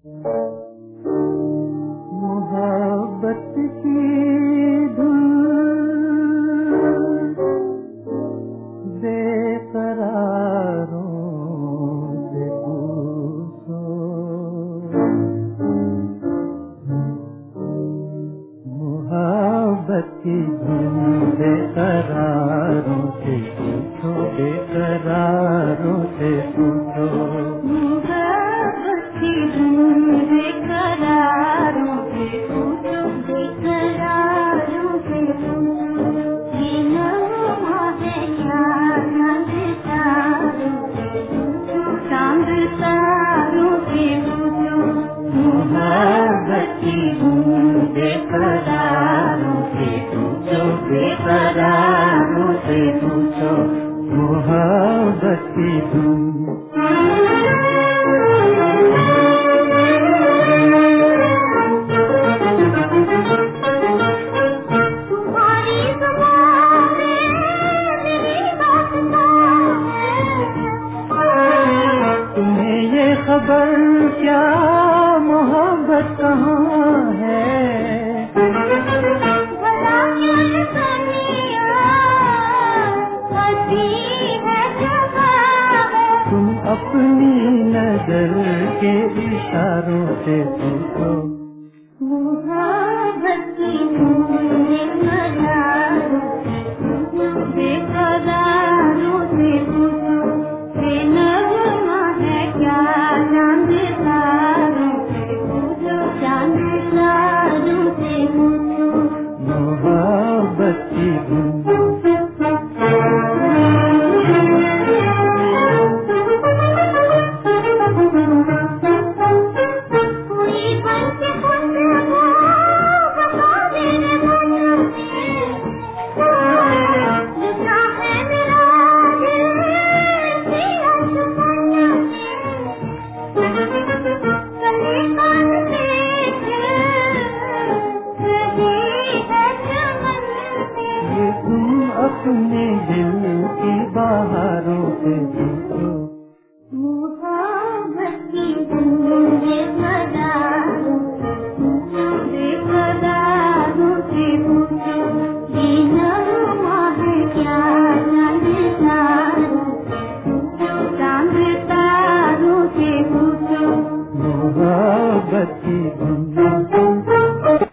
मोहब्बत की धुन बेकरारों से पूछो, मोहब्बत की धुन बेकरारों से पूछो, बेकरारों से पूछो, मोहब्बत की धुन बेकरारों से पूछो, बेकरारों से पूछो, ये नगमा है क्या चांद तारों से पूछो, मोहब्बत की धुन बेकरारों से पूछो, बेकरारों से पूछो, मोहब्बत की धुन। तुम्हारी ज़ुबान में मेरी दास्तां है, तुम्हें ये खबर क्या मोहब्बत कहाँ है, भला क्या दुनिया हंसी है जहाँ है, तुम अपनी नजर के इशारों से पूछो, मोहब्बत की धुन बेकरारों से पूछो, बेकरारों